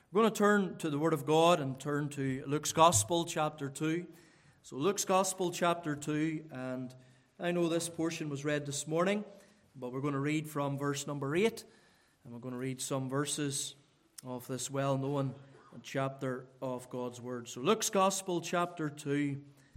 We're going to turn to the Word of God and turn to Luke's Gospel, chapter 2. So Luke's Gospel, chapter 2, and I know this portion was read this morning, but we're going to read from verse number 8, and we're going to read some verses of this well-known chapter of God's Word. So Luke's Gospel, chapter 2,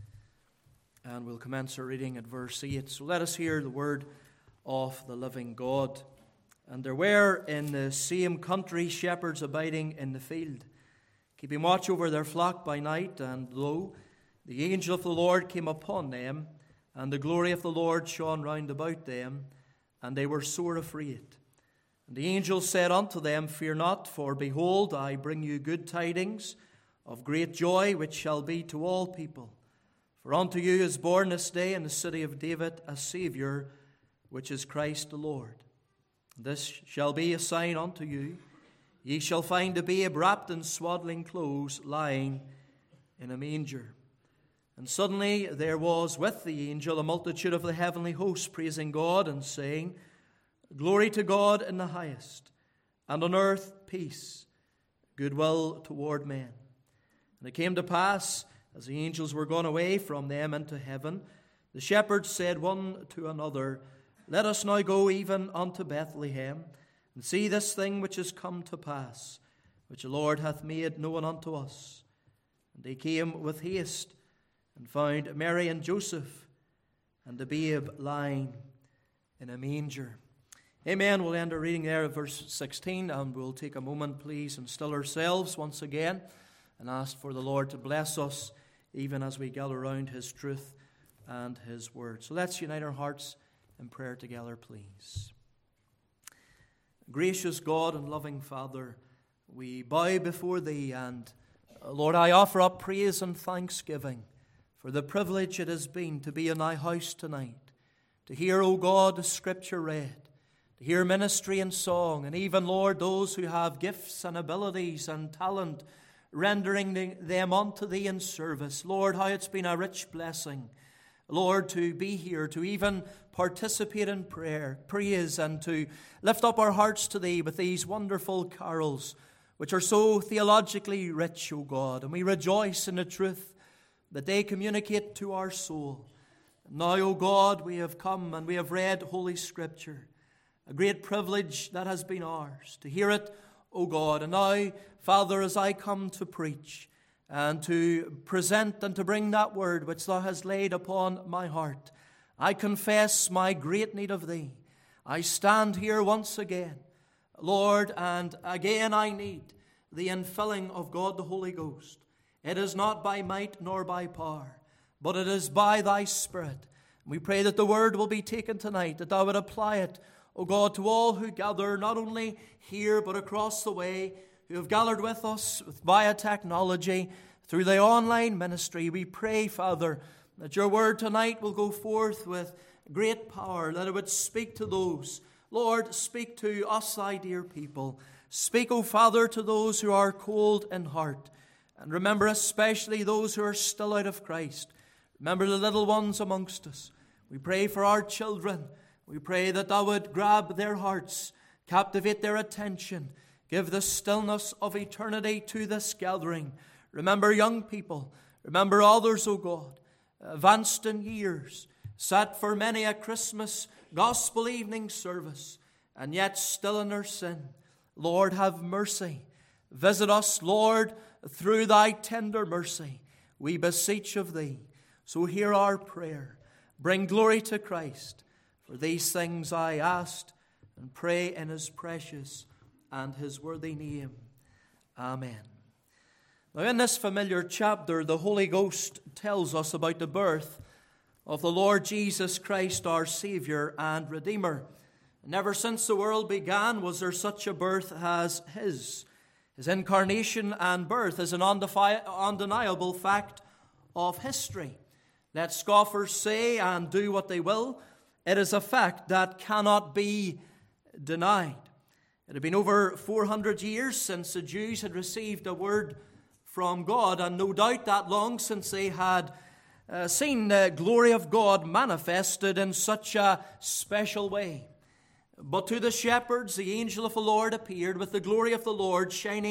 and we'll commence our reading at verse 8. So let us hear the word of the living God. And there were in the same country shepherds abiding in the field, keeping watch over their flock by night. And lo, the angel of the Lord came upon them, and the glory of the Lord shone round about them, and they were sore afraid. And the angel said unto them, Fear not, for behold, I bring you good tidings of great joy, which shall be to all people. For unto you is born this day in the city of David a Saviour, which is Christ the Lord. This shall be a sign unto you. Ye shall find a babe wrapped in swaddling clothes, lying in a manger. And suddenly there was with the angel a multitude of the heavenly hosts, praising God and saying, Glory to God in the highest, and on earth peace, goodwill toward men. And it came to pass, as the angels were gone away from them into heaven, the shepherds said one to another, Let us now go even unto Bethlehem, and see this thing which is come to pass, which the Lord hath made known unto us. And they came with haste, and found Mary and Joseph, and the babe lying in a manger. Amen. We'll end our reading there at verse 16, and we'll take a moment, please, and still ourselves once again, and ask for the Lord to bless us, even as we gather around His truth and His word. So let's unite our hearts in prayer together, please. Gracious God and loving Father, we bow before Thee, and Lord, I offer up praise and thanksgiving for the privilege it has been to be in Thy house tonight, to hear, O God, the Scripture read, to hear ministry and song, and even, Lord, those who have gifts and abilities and talent, rendering them unto Thee in service. Lord, how it's been a rich blessing, Lord, to be here, to even participate in prayer, praise, and to lift up our hearts to Thee with these wonderful carols, which are so theologically rich, O God. And we rejoice in the truth that they communicate to our soul. Now, O God, we have come and we have read Holy Scripture, a great privilege that has been ours, to hear it, O God. And now, Father, as I come to preach and to present and to bring that word which Thou hast laid upon my heart, I confess my great need of Thee. I stand here once again, Lord, and again I need the infilling of God the Holy Ghost. It is not by might nor by power, but it is by Thy Spirit. We pray that the word will be taken tonight, that Thou would apply it, O God, to all who gather, not only here but across the way, who have gathered with us via technology, through the online ministry. We pray, Father, that Your word tonight will go forth with great power, that it would speak to those. Lord, speak to us, Thy dear people. Speak, O Father, to those who are cold in heart. And remember especially those who are still out of Christ. Remember the little ones amongst us. We pray for our children. We pray that Thou would grab their hearts, captivate their attention, give the stillness of eternity to this gathering. Remember young people. Remember others, O God, advanced in years, sat for many a Christmas gospel evening service, and yet still in their sin. Lord, have mercy. Visit us, Lord, through Thy tender mercy. We beseech of Thee. So hear our prayer. Bring glory to Christ. For these things I ask and pray in His precious and His worthy name. Amen. Now, in this familiar chapter, the Holy Ghost tells us about the birth of the Lord Jesus Christ, our Savior and Redeemer. Never since the world began was there such a birth as His. His incarnation and birth is an undeniable fact of history. Let scoffers say and do what they will, it is a fact that cannot be denied. It had been over 400 years since the Jews had received a word from God, and no doubt that long since they had seen the glory of God manifested in such a special way. But to the shepherds, the angel of the Lord appeared with the glory of the Lord shining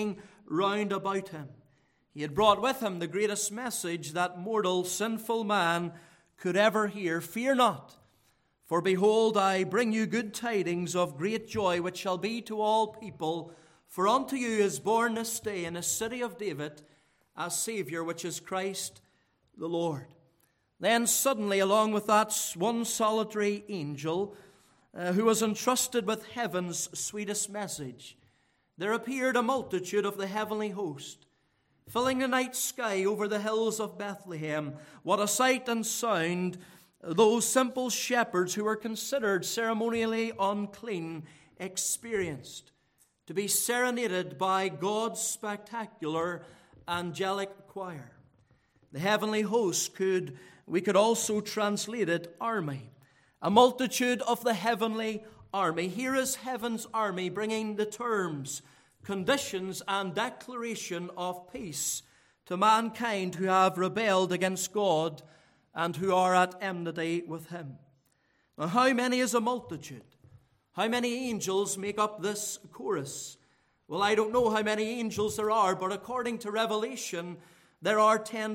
round about him. He had brought with him the greatest message that mortal, sinful man could ever hear. Fear not, for behold, I bring you good tidings of great joy, which shall be to all people. For unto you is born this day in the city of David a Saviour, which is Christ the Lord. Then suddenly, along with that one solitary angel who was entrusted with heaven's sweetest message, there appeared a multitude of the heavenly host, filling the night sky over the hills of Bethlehem. What a sight and sound those simple shepherds who were considered ceremonially unclean experienced, to be serenaded by God's spectacular angelic choir. The heavenly host we could also translate it army, a multitude of the heavenly army. Here is heaven's army bringing the terms, conditions, and declaration of peace to mankind who have rebelled against God and who are at enmity with him. Now, how many is a multitude? How many angels make up this chorus? Well, I don't know how many angels there are, but according to Revelation, there are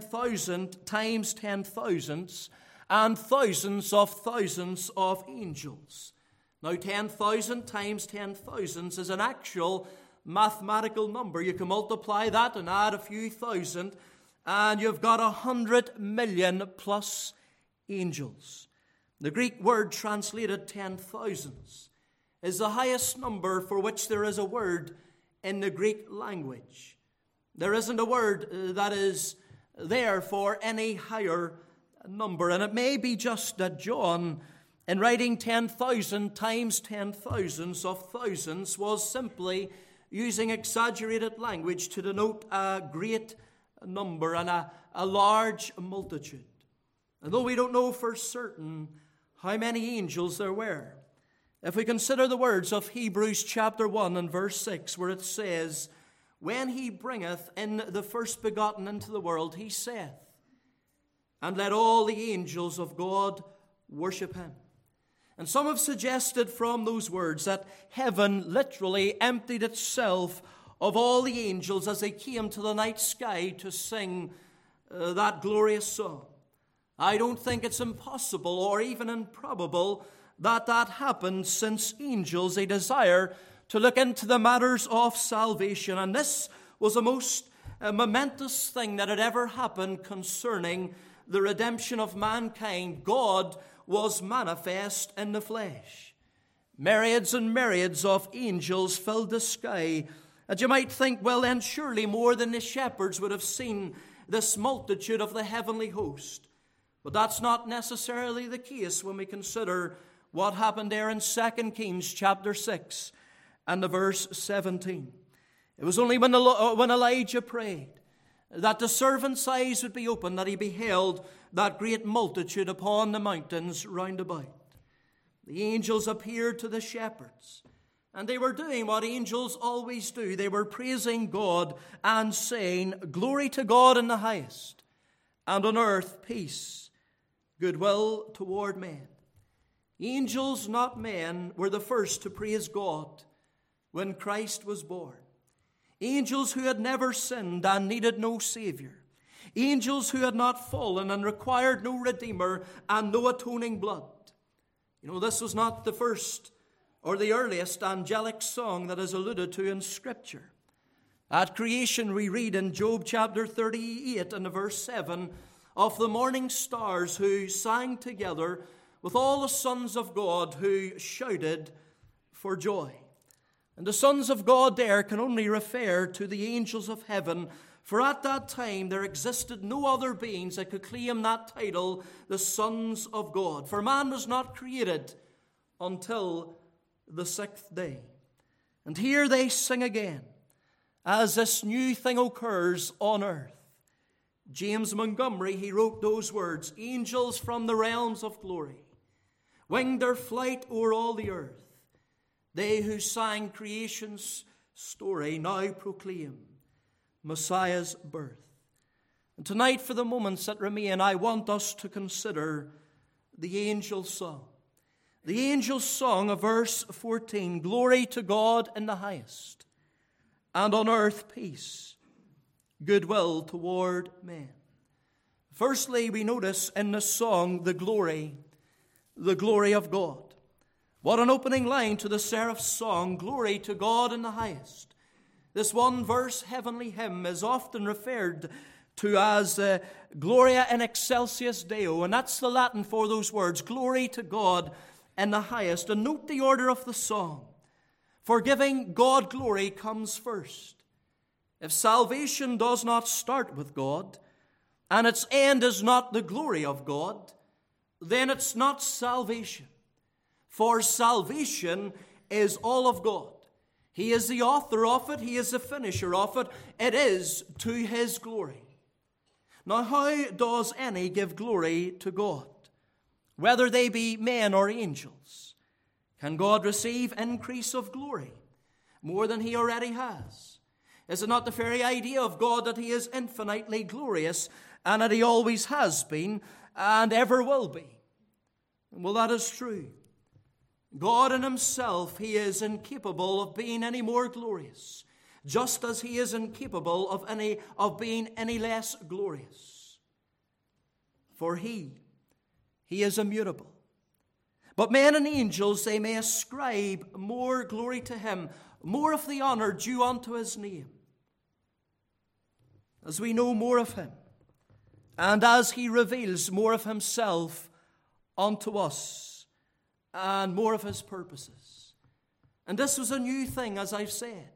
10,000 times 10,000s and thousands of angels. Now, 10,000 times 10,000s is an actual mathematical number. You can multiply that and add a few thousand, and you've got 100 million plus angels. The Greek word translated 10,000s is the highest number for which there is a word in the Greek language. There isn't a word that is there for any higher number. And it may be just that John, in writing 10,000 times 10,000s of thousands, was simply using exaggerated language to denote a great number and a large multitude. And though we don't know for certain how many angels there were, if we consider the words of Hebrews chapter 1 and verse 6, where it says, "When he bringeth in the first begotten into the world, he saith, and let all the angels of God worship him." And some have suggested from those words that heaven literally emptied itself of all the angels as they came to the night sky to sing that glorious song. I don't think it's impossible or even improbable that happened, since angels, they desire to look into the matters of salvation. And this was the most momentous thing that had ever happened concerning the redemption of mankind. God was manifest in the flesh. Myriads and myriads of angels filled the sky. And you might think, well then, surely more than the shepherds would have seen this multitude of the heavenly host. But that's not necessarily the case when we consider what happened there in 2 Kings chapter 6 and the verse 17. It was only when Elijah prayed that the servant's eyes would be opened, that he beheld that great multitude upon the mountains round about. The angels appeared to the shepherds, and they were doing what angels always do. They were praising God and saying, "Glory to God in the highest, and on earth peace, goodwill toward men." Angels, not men, were the first to praise God when Christ was born. Angels who had never sinned and needed no Savior. Angels who had not fallen and required no Redeemer and no atoning blood. You know, this was not the first or the earliest angelic song that is alluded to in Scripture. At creation, we read in Job chapter 38 and verse 7 of the morning stars who sang together with all the sons of God who shouted for joy. And the sons of God there can only refer to the angels of heaven, for at that time there existed no other beings that could claim that title, the sons of God. For man was not created until the sixth day. And here they sing again, as this new thing occurs on earth. James Montgomery, he wrote those words, "Angels from the realms of glory winged their flight o'er all the earth. They who sang creation's story now proclaim Messiah's birth." And tonight, for the moments that remain, I want us to consider the angel song. The angel song of verse 14, "Glory to God in the highest, and on earth peace, goodwill toward men. Firstly, we notice in this song the glory of God. What an opening line to the seraph's song, glory to God in the highest. This one verse heavenly hymn is often referred to as Gloria in excelsis Deo, and that's the Latin for those words, glory to God in the highest. And note the order of the song. For giving God glory comes first. If salvation does not start with God, and its end is not the glory of God, then it's not salvation. For salvation is all of God. He is the author of it. He is the finisher of it. It is to His glory. Now, how does any give glory to God? Whether they be men or angels. Can God receive increase of glory more than He already has? Is it not the very idea of God that He is infinitely glorious and that He always has been and ever will be? Well, that is true. God in Himself, He is incapable of being any more glorious, just as He is incapable of being any less glorious. For He is immutable. But men and angels, they may ascribe more glory to Him, more of the honor due unto His name, as we know more of Him, and as He reveals more of Himself unto us, and more of His purposes. And this was a new thing, as I've said.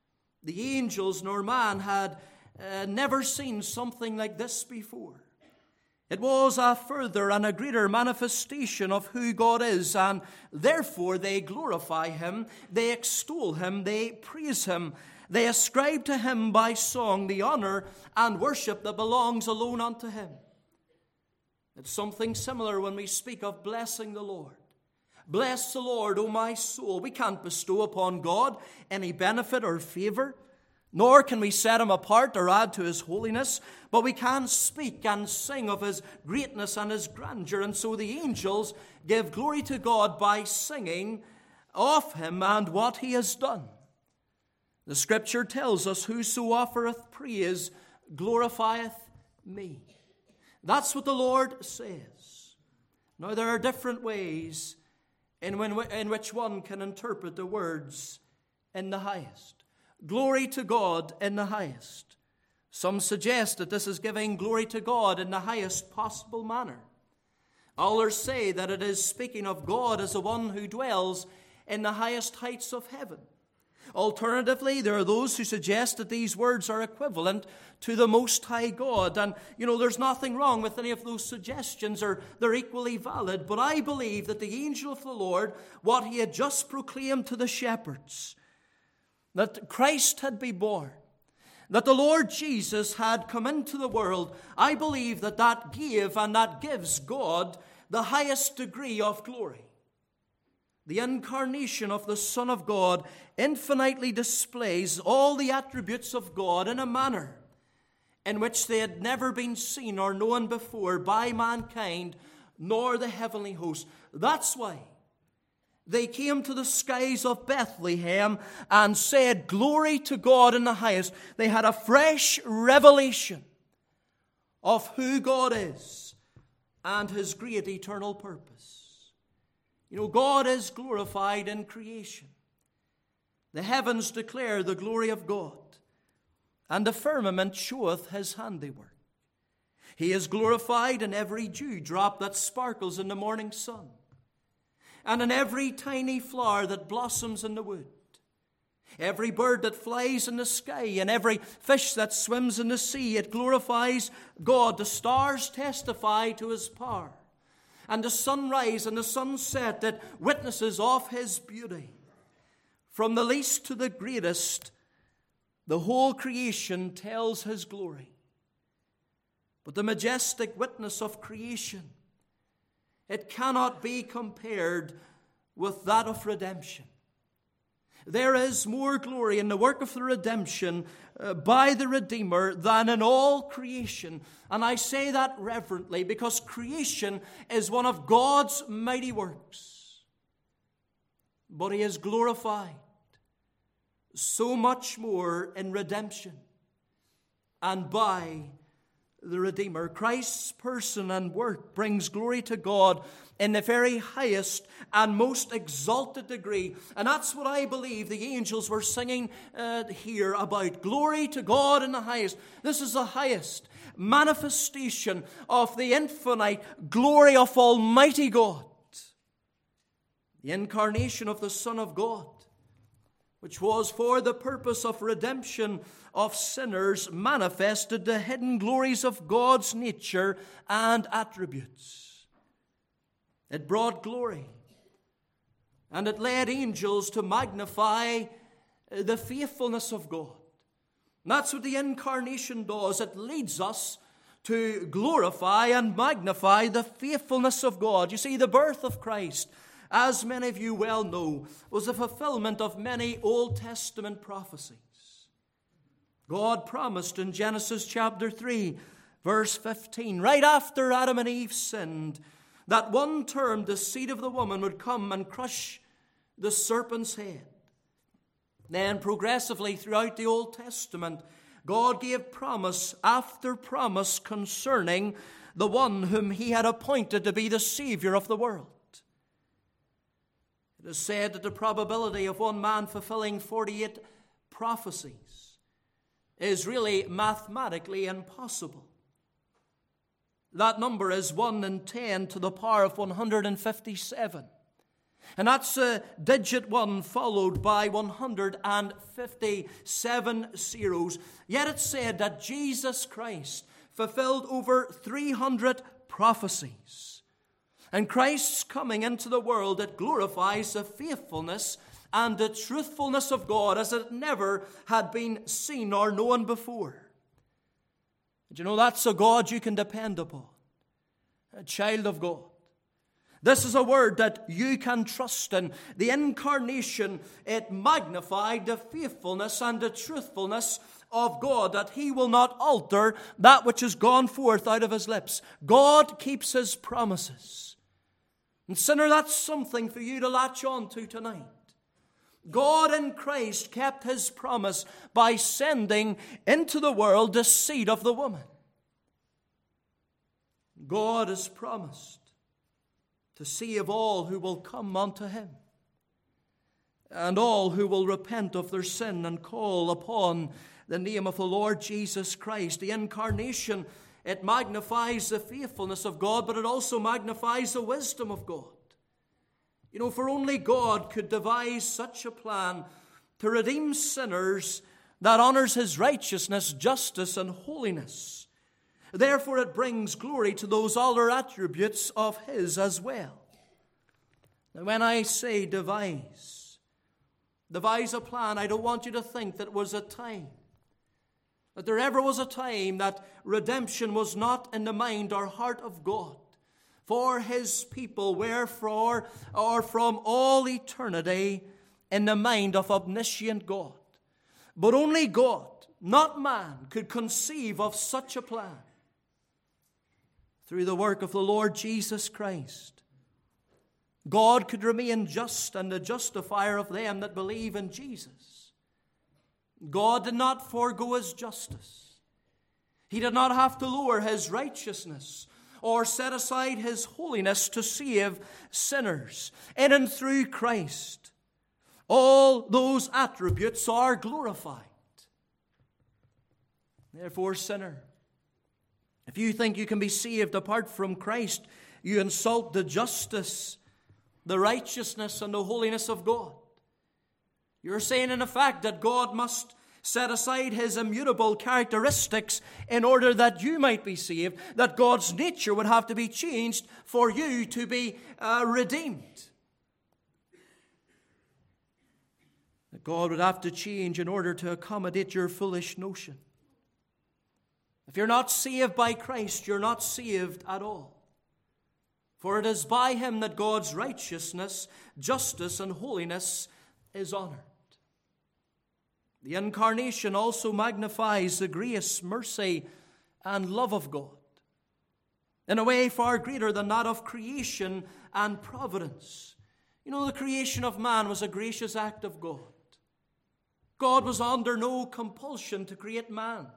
The angels nor man had never seen something like this before. It was a further and a greater manifestation of who God is, and therefore they glorify Him, they extol Him, they praise Him, they ascribe to Him by song the honor and worship that belongs alone unto Him. It's something similar when we speak of blessing the Lord. Bless the Lord, O my soul. We can't bestow upon God any benefit or favor, nor can we set Him apart or add to His holiness, but we can speak and sing of His greatness and His grandeur. And so the angels give glory to God by singing of Him and what He has done. The Scripture tells us, whoso offereth praise glorifieth me. That's what the Lord says. Now there are different ways in which one can interpret the words in the highest. Glory to God in the highest. Some suggest that this is giving glory to God in the highest possible manner. Others say that it is speaking of God as the one who dwells in the highest heights of heaven. Alternatively, there are those who suggest that these words are equivalent to the Most High God. And, there's nothing wrong with any of those suggestions, or they're equally valid. But I believe that the angel of the Lord, what he had just proclaimed to the shepherds, that Christ had been born, that the Lord Jesus had come into the world, I believe that gave and that gives God the highest degree of glory. The incarnation of the Son of God infinitely displays all the attributes of God in a manner in which they had never been seen or known before by mankind, nor the heavenly host. That's why they came to the skies of Bethlehem and said, glory to God in the highest. They had a fresh revelation of who God is and His great eternal purpose. God is glorified in creation. The heavens declare the glory of God, and the firmament showeth His handiwork. He is glorified in every dewdrop that sparkles in the morning sun, and in every tiny flower that blossoms in the wood, every bird that flies in the sky, and every fish that swims in the sea. It glorifies God. The stars testify to His power, and the sunrise and the sunset that witnesses of His beauty. From the least to the greatest, the whole creation tells His glory. But the majestic witness of creation, it cannot be compared with that of redemption. There is more glory in the work of the redemption by the Redeemer than in all creation. And I say that reverently because creation is one of God's mighty works. But He is glorified so much more in redemption and by the Redeemer. Christ's person and work brings glory to God in the very highest and most exalted degree. And that's what I believe the angels were singing here about. Glory to God in the highest. This is the highest manifestation of the infinite glory of Almighty God. The incarnation of the Son of God, which was for the purpose of redemption of sinners, manifested the hidden glories of God's nature and attributes. It brought glory, and it led angels to magnify the faithfulness of God. And that's what the incarnation does. It leads us to glorify and magnify the faithfulness of God. You see, the birth of Christ, as many of you well know, was a fulfillment of many Old Testament prophecies. God promised in Genesis chapter 3, verse 15, right after Adam and Eve sinned, that one term, the seed of the woman, would come and crush the serpent's head. Then progressively throughout the Old Testament, God gave promise after promise concerning the one whom he had appointed to be the Savior of the world. It is said that the probability of one man fulfilling 48 prophecies is really mathematically impossible. That number is 1 in 10 to the power of 157. And that's a digit 1 followed by 157 zeros. Yet it's said that Jesus Christ fulfilled over 300 prophecies. And Christ's coming into the world, it glorifies the faithfulness and the truthfulness of God as it never had been seen or known before. And you know, that's a God you can depend upon, a child of God. This is a word that you can trust in. The incarnation, it magnified the faithfulness and the truthfulness of God, that he will not alter that which has gone forth out of his lips. God keeps his promises. And sinner, that's something for you to latch on to tonight. God in Christ kept his promise by sending into the world the seed of the woman. God has promised to save all who will come unto him, and all who will repent of their sin and call upon the name of the Lord Jesus Christ. The incarnation, it magnifies the faithfulness of God, but it also magnifies the wisdom of God. You know, for only God could devise such a plan to redeem sinners that honors his righteousness, justice, and holiness. Therefore, it brings glory to those other attributes of his as well. Now, when I say devise a plan, I don't want you to think that was a time, that there ever was a time that redemption was not in the mind or heart of God for his people, wherefore, or from all eternity, in the mind of omniscient God. But only God, not man, could conceive of such a plan. Through the work of the Lord Jesus Christ, God could remain just and the justifier of them that believe in Jesus. God did not forego his justice. He did not have to lower his righteousness or set aside his holiness to save sinners. In and through Christ, all those attributes are glorified. Therefore, sinner, if you think you can be saved apart from Christ, you insult the justice, the righteousness, and the holiness of God. You're saying, in effect, that God must set aside his immutable characteristics in order that you might be saved, that God's nature would have to be changed for you to be redeemed. That God would have to change in order to accommodate your foolish notion. If you're not saved by Christ, you're not saved at all. For it is by him that God's righteousness, justice, and holiness is honored. The incarnation also magnifies the grace, mercy, and love of God in a way far greater than that of creation and providence. You know, the creation of man was a gracious act of God. God was under no compulsion to create man,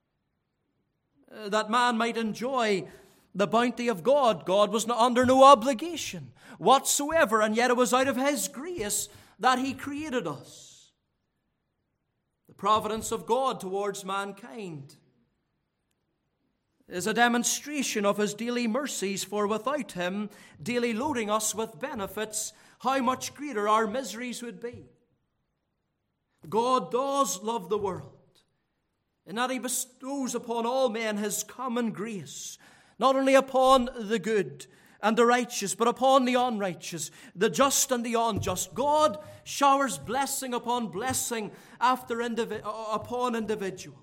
that man might enjoy the bounty of God. God was under no obligation whatsoever, and yet it was out of His grace that He created us. The providence of God towards mankind is a demonstration of His daily mercies, for without Him daily loading us with benefits, how much greater our miseries would be. God does love the world, in that He bestows upon all men His common grace, not only upon the good and the righteous, but upon the unrighteous, the just and the unjust. God showers blessing upon blessing upon individuals.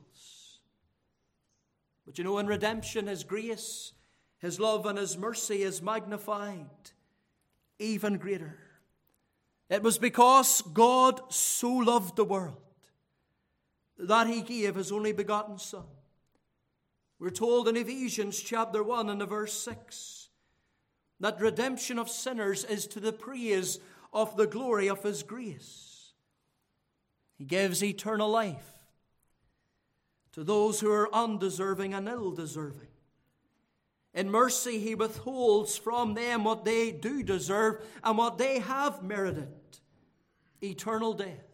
But in redemption, His grace, His love, and His mercy is magnified even greater. It was because God so loved the world that He gave His only begotten Son. We're told in Ephesians chapter 1 and verse 6 that redemption of sinners is to the praise of the glory of His grace. He gives eternal life to those who are undeserving and ill-deserving. In mercy, He withholds from them what they do deserve and what they have merited: eternal death.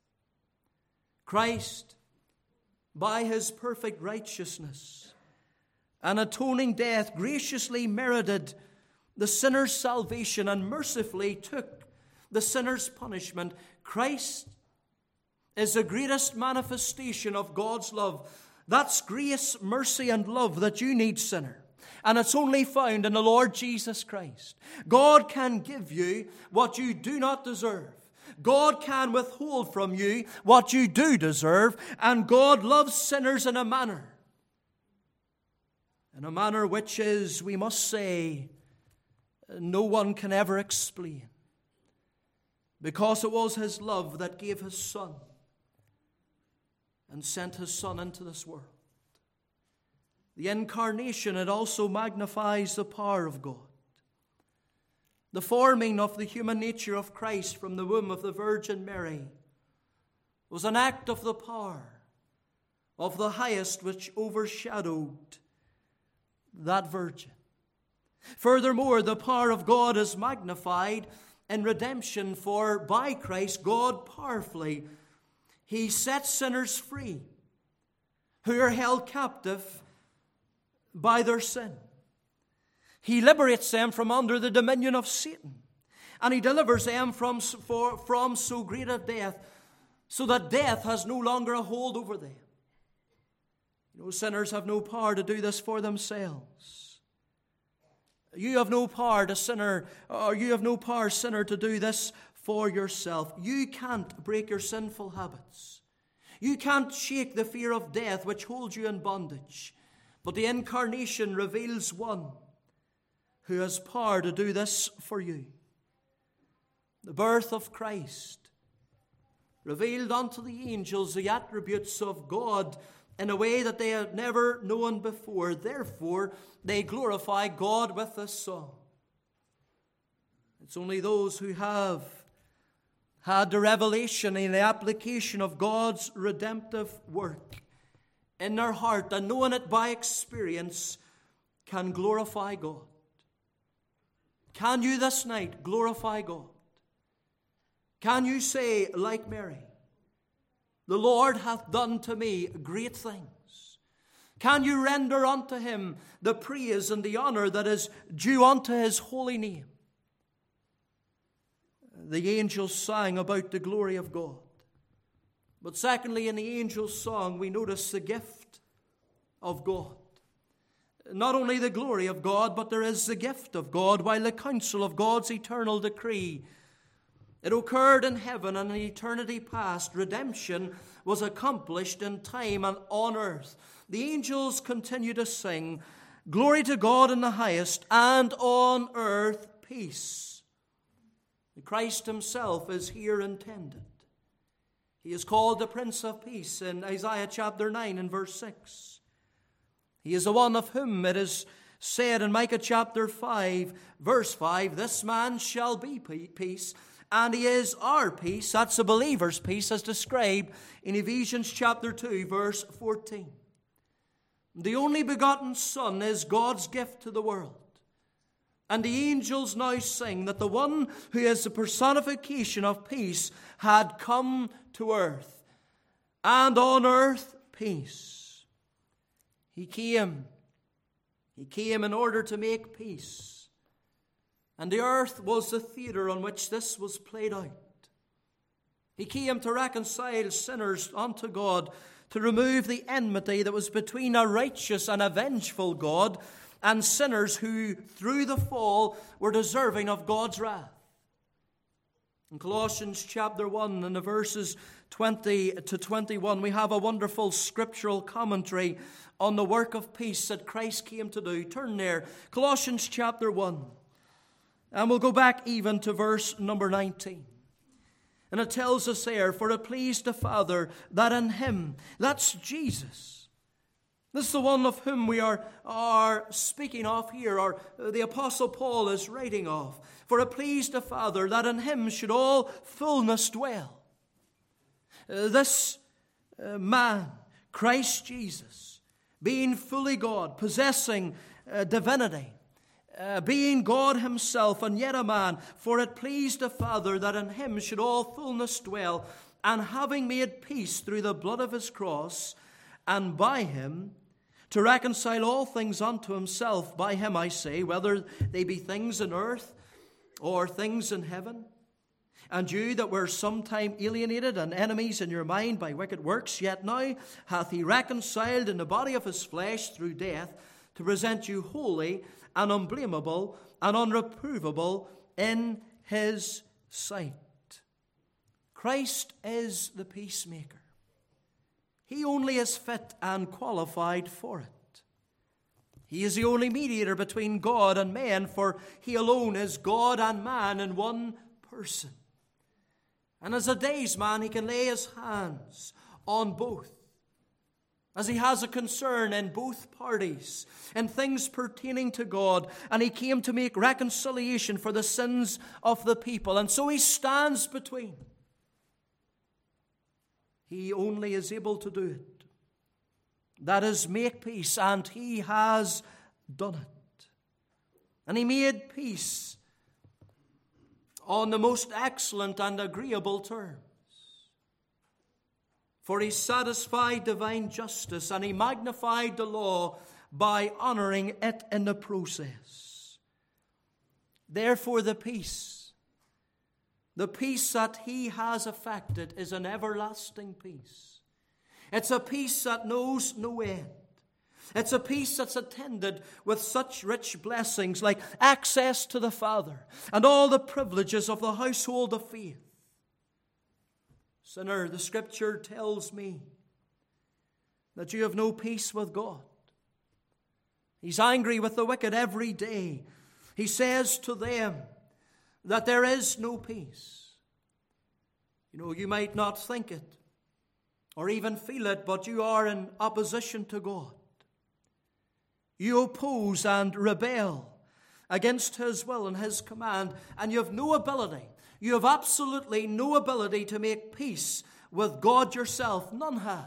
Christ, by His perfect righteousness and atoning death, graciously merited the sinner's salvation and mercifully took the sinner's punishment. Christ is the greatest manifestation of God's love. That's grace, mercy, and love that you need, sinner. And it's only found in the Lord Jesus Christ. God can give you what you do not deserve. God can withhold from you what you do deserve. And God loves sinners in a manner which is, we must say, no one can ever explain. Because it was His love that gave His Son and sent His Son into this world. The incarnation, it also magnifies the power of God. The forming of the human nature of Christ from the womb of the Virgin Mary was an act of the power of the highest, which overshadowed that Virgin. Furthermore, the power of God is magnified in redemption, for by Christ, God powerfully, He sets sinners free who are held captive by their sin. He liberates them from under the dominion of Satan, and He delivers them from so great a death, so that death has no longer a hold over them. Sinners have no power to do this for themselves. You have no power, sinner, to do this for yourself. You can't break your sinful habits. You can't shake the fear of death which holds you in bondage. But the incarnation reveals one who has power to do this for you. The birth of Christ revealed unto the angels the attributes of God in a way that they had never known before. Therefore, they glorify God with this song. It's only those who have had the revelation and the application of God's redemptive work in their heart, and knowing it by experience, can glorify God. Can you this night glorify God? Can you say, like Mary, "The Lord hath done to me great things"? Can you render unto Him the praise and the honor that is due unto His holy name? The angels sang about the glory of God. But secondly, in the angel's song, we notice the gift of God. Not only the glory of God, but there is the gift of God, while the counsel of God's eternal decree, it occurred in heaven and in eternity past. Redemption was accomplished in time and on earth. The angels continue to sing, "Glory to God in the highest, and on earth peace." Christ Himself is here intended. He is called the Prince of Peace in Isaiah chapter 9 and verse 6. He is the one of whom it is said in Micah chapter 5, verse 5, "This man shall be peace, and He is our peace. That's a believer's peace as described in Ephesians chapter 2, verse 14. The only begotten Son is God's gift to the world. And the angels now sing that the one who is the personification of peace had come to earth. And on earth, peace. He came. He came in order to make peace. And the earth was the theater on which this was played out. He came to reconcile sinners unto God, to remove the enmity that was between a righteous and a vengeful God and sinners who, through the fall, were deserving of God's wrath. In Colossians chapter 1, in the verses 20 to 21, we have a wonderful scriptural commentary on the work of peace that Christ came to do. Turn there, Colossians chapter 1. And we'll go back even to verse number 19. And it tells us there, for it pleased the Father that in Him, that's Jesus. This is the one of whom we are speaking of here, or the Apostle Paul is writing of. For it pleased the Father that in Him should all fullness dwell. This man, Christ Jesus, being fully God, possessing divinity, being God Himself and yet a man, for it pleased the Father that in Him should all fullness dwell, and having made peace through the blood of His cross, and by Him to reconcile all things unto Himself. By Him, I say, whether they be things in earth or things in heaven. And you that were sometime alienated and enemies in your mind by wicked works, yet now hath He reconciled in the body of His flesh through death, to present you holy and unblameable and unreprovable in His sight. Christ is the peacemaker. He only is fit and qualified for it. He is the only mediator between God and man, for He alone is God and man in one person. And as a days man, He can lay His hands on both, as He has a concern in both parties, in things pertaining to God. And He came to make reconciliation for the sins of the people. And so He stands between. He only is able to do it. That is, make peace, and He has done it. And He made peace on the most excellent and agreeable terms. For He satisfied divine justice, and He magnified the law by honoring it in the process. Therefore the peace that He has effected is an everlasting peace. It's a peace that knows no end. It's a peace that's attended with such rich blessings like access to the Father and all the privileges of the household of faith. Sinner, the Scripture tells me that you have no peace with God. He's angry with the wicked every day. He says to them that there is no peace. You know, you might not think it or even feel it, but you are in opposition to God. You oppose and rebel against His will and His command, and you have no ability. You have absolutely no ability to make peace with God yourself. None have.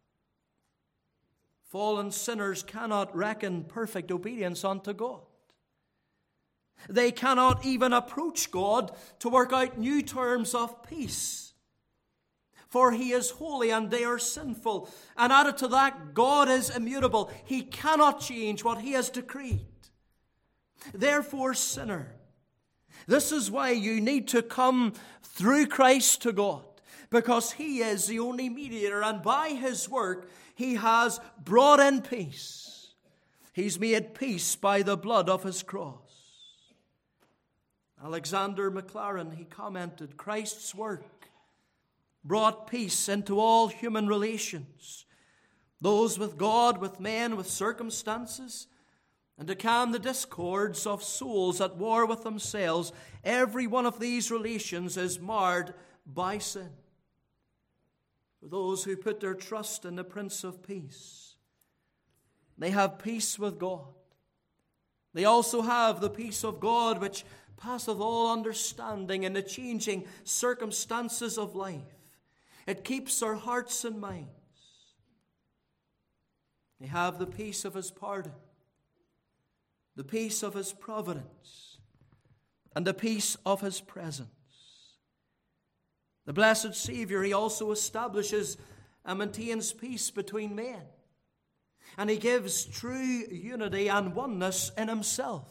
Fallen sinners cannot reckon perfect obedience unto God. They cannot even approach God to work out new terms of peace. For He is holy and they are sinful. And added to that, God is immutable. He cannot change what He has decreed. Therefore, sinner, this is why you need to come through Christ to God, because He is the only mediator, and by His work He has brought in peace. He's made peace by the blood of His cross. Alexander Maclaren, he commented, Christ's work brought peace into all human relations, those with God, with men, with circumstances, and to calm the discords of souls at war with themselves. Every one of these relations is marred by sin. For those who put their trust in the Prince of Peace, they have peace with God. They also have the peace of God which passeth all understanding in the changing circumstances of life. It keeps our hearts and minds. They have the peace of his pardon, the peace of his providence, and the peace of his presence. The blessed Savior, he also establishes and maintains peace between men. And he gives true unity and oneness in himself.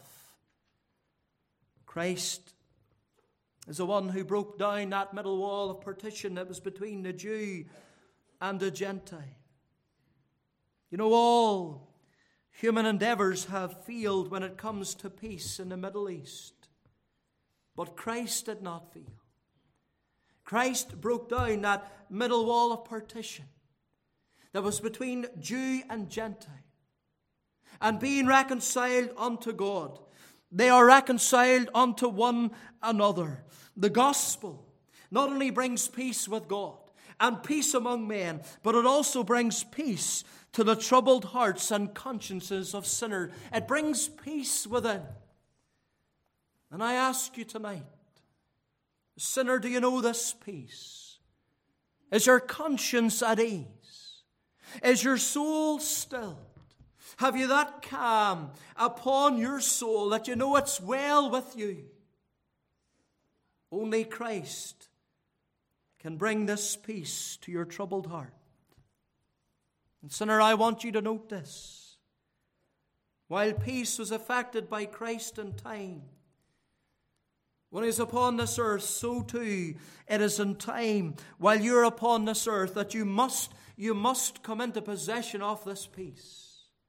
Christ is the one who broke down that middle wall of partition that was between the Jew and the Gentile. You know, all human endeavors have failed when it comes to peace in the Middle East. But Christ did not fail. Christ broke down that middle wall of partition that was between Jew and Gentile. And being reconciled unto God, they are reconciled unto one another. The gospel not only brings peace with God and peace among men, but it also brings peace to the troubled hearts and consciences of sinners. It brings peace within. And I ask you tonight, sinner, do you know this peace? Is your conscience at ease? Is your soul stilled? Have you that calm upon your soul that you know it's well with you? Only Christ can bring this peace to your troubled heart. And sinner, I want you to note this. While peace was effected by Christ in time, when he's upon this earth, so too it is in time while you're upon this earth that you must come into possession of this peace.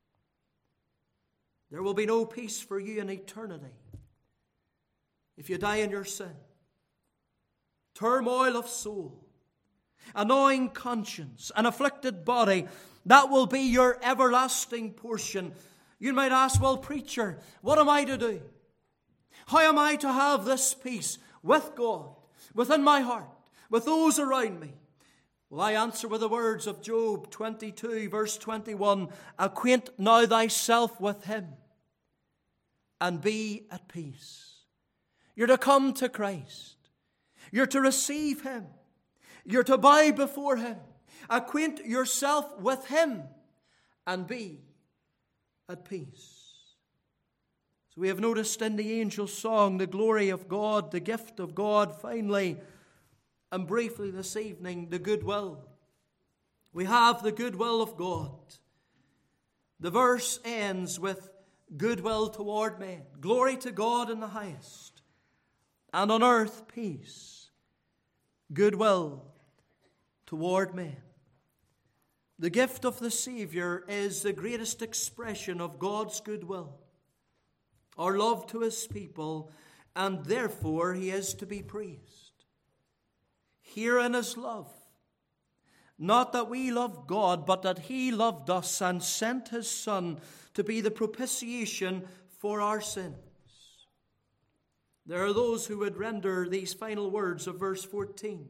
There will be no peace for you in eternity if you die in your sin. Turmoil of soul, a gnawing conscience, an afflicted body, that will be your everlasting portion. You might ask, well, preacher, what am I to do? How am I to have this peace with God, within my heart, with those around me? Well, I answer with the words of Job 22, verse 21, acquaint now thyself with him and be at peace. You're to come to Christ. You're to receive him. You're to bow before him. Acquaint yourself with him and be at peace. So we have noticed in the angel song the glory of God, the gift of God, finally, and briefly this evening, the goodwill. We have the goodwill of God. The verse ends with goodwill toward men. Glory to God in the highest, and on earth peace, goodwill toward men. The gift of the Savior is the greatest expression of God's goodwill, our love to his people, and therefore he is to be praised. Herein is love. Not that we love God, but that he loved us and sent his Son to be the propitiation for our sins. There are those who would render these final words of verse 14.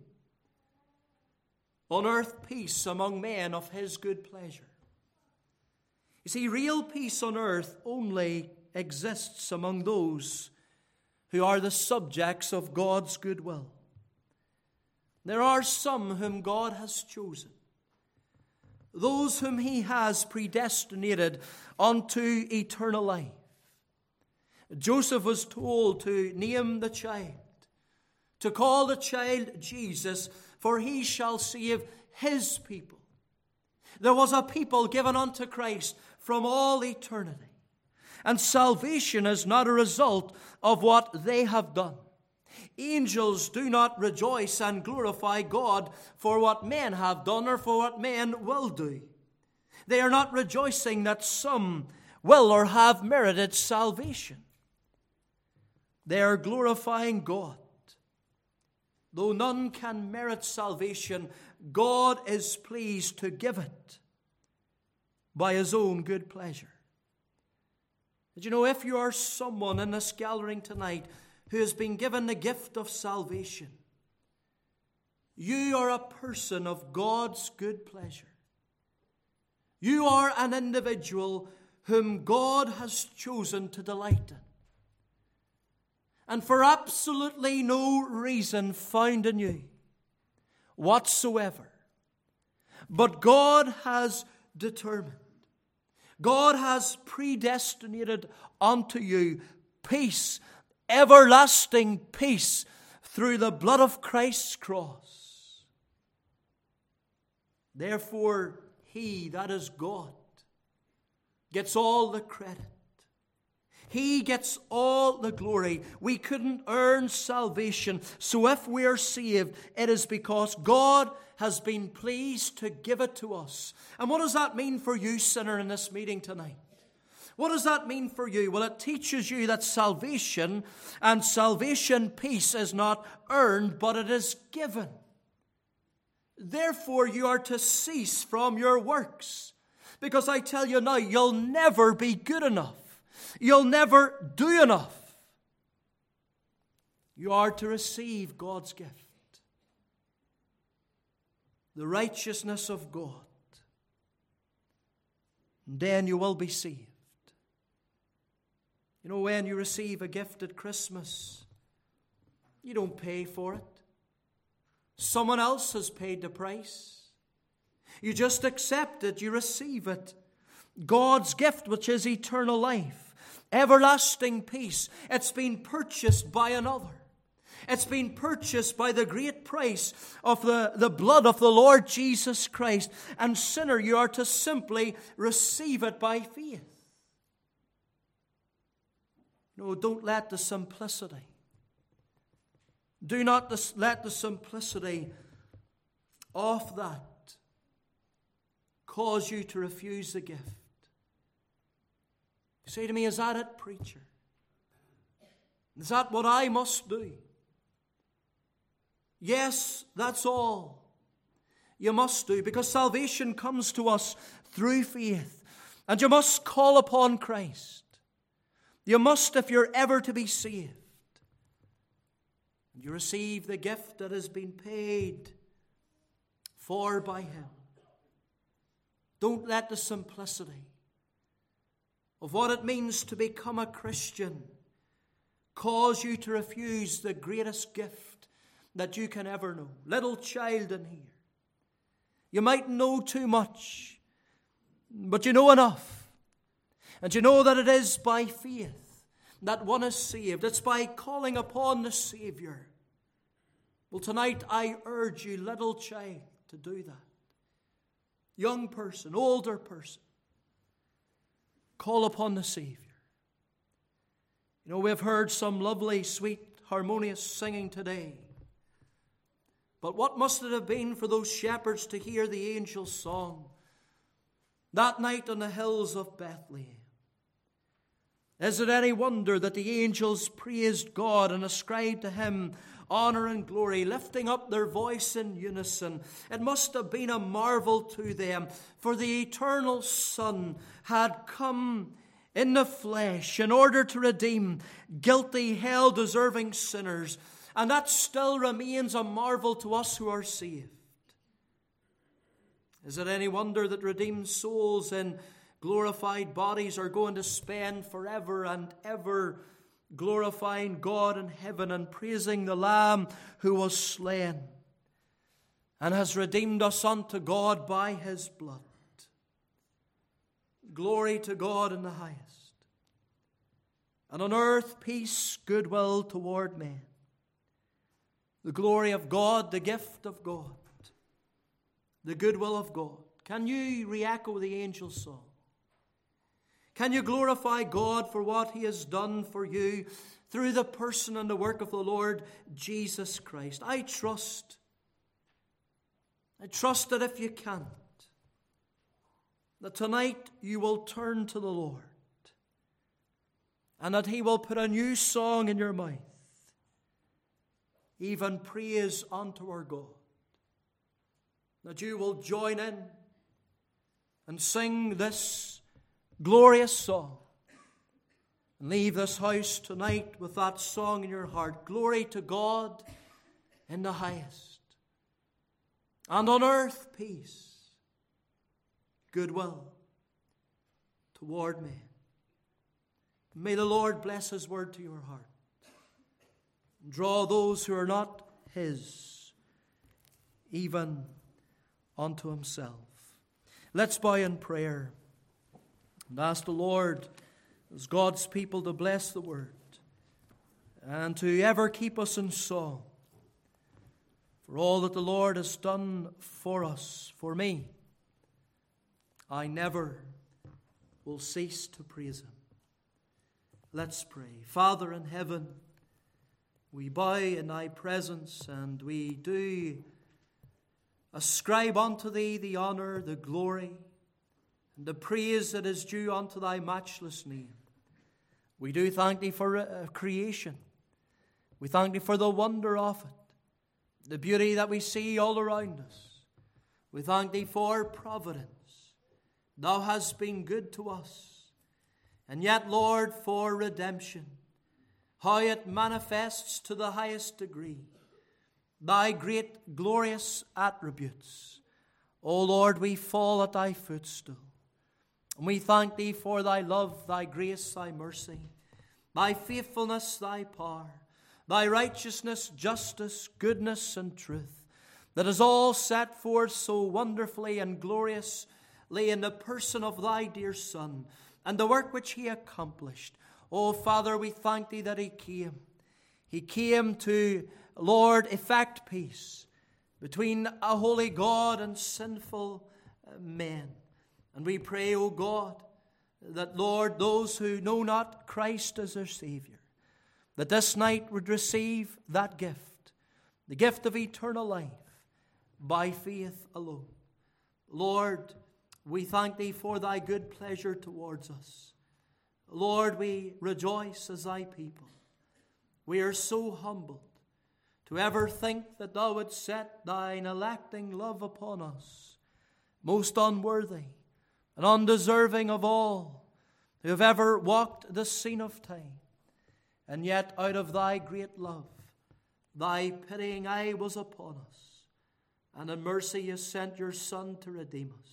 On earth peace among men of his good pleasure. You see, real peace on earth only exists among those who are the subjects of God's goodwill. There are some whom God has chosen, those whom he has predestinated unto eternal life. Joseph was told to name the child, to call the child Jesus, for he shall save his people. There was a people given unto Christ from all eternity. And salvation is not a result of what they have done. Angels do not rejoice and glorify God for what men have done or for what men will do. They are not rejoicing that some will or have merited salvation. They are glorifying God. Though none can merit salvation, God is pleased to give it by his own good pleasure. Did you know, if you are someone in this gathering tonight who has been given the gift of salvation, you are a person of God's good pleasure. You are an individual whom God has chosen to delight in. and for absolutely no reason found in you whatsoever. But God has determined, God has predestinated unto you peace, everlasting peace, through the blood of Christ's cross. Therefore, He, that is God, gets all the credit. He gets all the glory. We couldn't earn salvation. So if we are saved, it is because God has been pleased to give it to us. And what does that mean for you, sinner, in this meeting tonight? What does that mean for you? Well, it teaches you that salvation and salvation peace is not earned, but it is given. Therefore, you are to cease from your works. Because I tell you now, you'll never be good enough. You'll never do enough. You are to receive God's gift, the righteousness of God. And then you will be saved. You know, when you receive a gift at Christmas, you don't pay for it. Someone else has paid the price. You just accept it, you receive it. God's gift, which is eternal life, everlasting peace, it's been purchased by another. It's been purchased by the great price of the blood of the Lord Jesus Christ. And sinner, you are to simply receive it by faith. No, don't let the simplicity. Do not let the simplicity of that cause you to refuse the gift. You say to me, is that it, preacher? Is that what I must do? Yes, that's all you must do, because salvation comes to us through faith. And you must call upon Christ. You must, if you're ever to be saved. You receive the gift that has been paid for by Him. Don't let the simplicity of what it means to become a Christian cause you to refuse the greatest gift that you can ever know. Little child in here, you might know too much, but you know enough. And you know that it is by faith that one is saved. It's by calling upon the Savior. Well, tonight I urge you, little child, to do that. Young person, older person, call upon the Savior. You know, we've heard some lovely, sweet, harmonious singing today. But what must it have been for those shepherds to hear the angel's song that night on the hills of Bethlehem? Is it any wonder that the angels praised God and ascribed to Him honor and glory, lifting up their voice in unison? It must have been a marvel to them, for the eternal Son had come in the flesh in order to redeem guilty, hell-deserving sinners. And that still remains a marvel to us who are saved. Is it any wonder that redeemed souls in glorified bodies are going to spend forever and ever glorifying God in heaven and praising the Lamb who was slain and has redeemed us unto God by His blood? Glory to God in the highest, and on earth peace, goodwill toward men. The glory of God, the gift of God, the goodwill of God. Can you re-echo the angel's song? Can you glorify God for what He has done for you through the person and the work of the Lord Jesus Christ? I trust that if you can't, that tonight you will turn to the Lord and that He will put a new song in your mouth, even praise unto our God. That you will join in and sing this glorious song and leave this house tonight with that song in your heart. Glory to God in the highest, and on earth peace, goodwill toward men. May the Lord bless His word to your heart. draw those who are not his, even unto himself. Let's bow in prayer and ask the Lord, as God's people, to bless the word and to ever keep us in song for all that the Lord has done for us, for me. I never will cease to praise him. Let's pray. Father in heaven, we bow in thy presence, and we do ascribe unto thee the honor, the glory, and the praise that is due unto thy matchless name. We do thank thee for creation. We thank thee for the wonder of it, the beauty that we see all around us. We thank thee for providence. Thou hast been good to us. And yet, Lord, for redemption, how it manifests to the highest degree thy great glorious attributes. O Lord, we fall at thy footstool. And we thank thee for thy love, thy grace, thy mercy, thy faithfulness, thy power, thy righteousness, justice, goodness, and truth, that is all set forth so wonderfully and gloriously in the person of thy dear Son, and the work which he accomplished. Oh, Father, we thank thee that he came. He came to, Lord, effect peace between a holy God and sinful men. And we pray, O God, that, Lord, those who know not Christ as their Savior, that this night would receive that gift, the gift of eternal life, by faith alone. Lord, we thank thee for thy good pleasure towards us. Lord, we rejoice as thy people. We are so humbled to ever think that thou wouldst set thine electing love upon us, most unworthy and undeserving of all who have ever walked the scene of time. And yet out of thy great love, thy pitying eye was upon us, and in mercy you sent your Son to redeem us.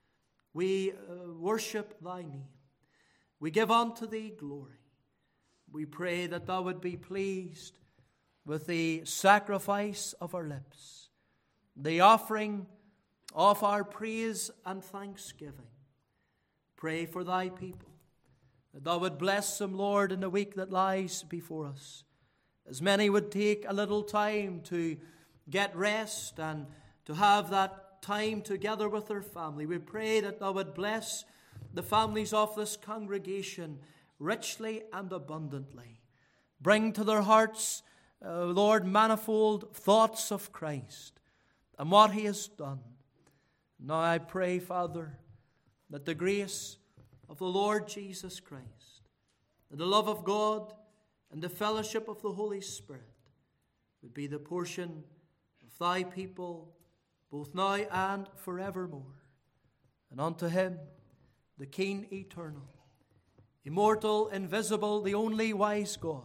We worship thy name. We give unto thee glory. We pray that thou would be pleased with the sacrifice of our lips, the offering of our praise and thanksgiving. Pray for thy people, that thou would bless them, Lord, in the week that lies before us. As many would take a little time to get rest and to have that time together with their family, we pray that thou would bless the families of this congregation richly and abundantly. Bring to their hearts, Lord, manifold thoughts of Christ and what he has done. Now I pray, Father, that the grace of the Lord Jesus Christ, and the love of God, and the fellowship of the Holy Spirit would be the portion of thy people, both now and forevermore. And unto him, the King eternal, immortal, invisible, the only wise God,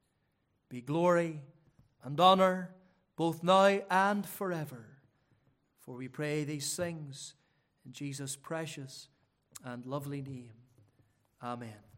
be glory and honor both now and forever. For we pray these things in Jesus' precious and lovely name. Amen.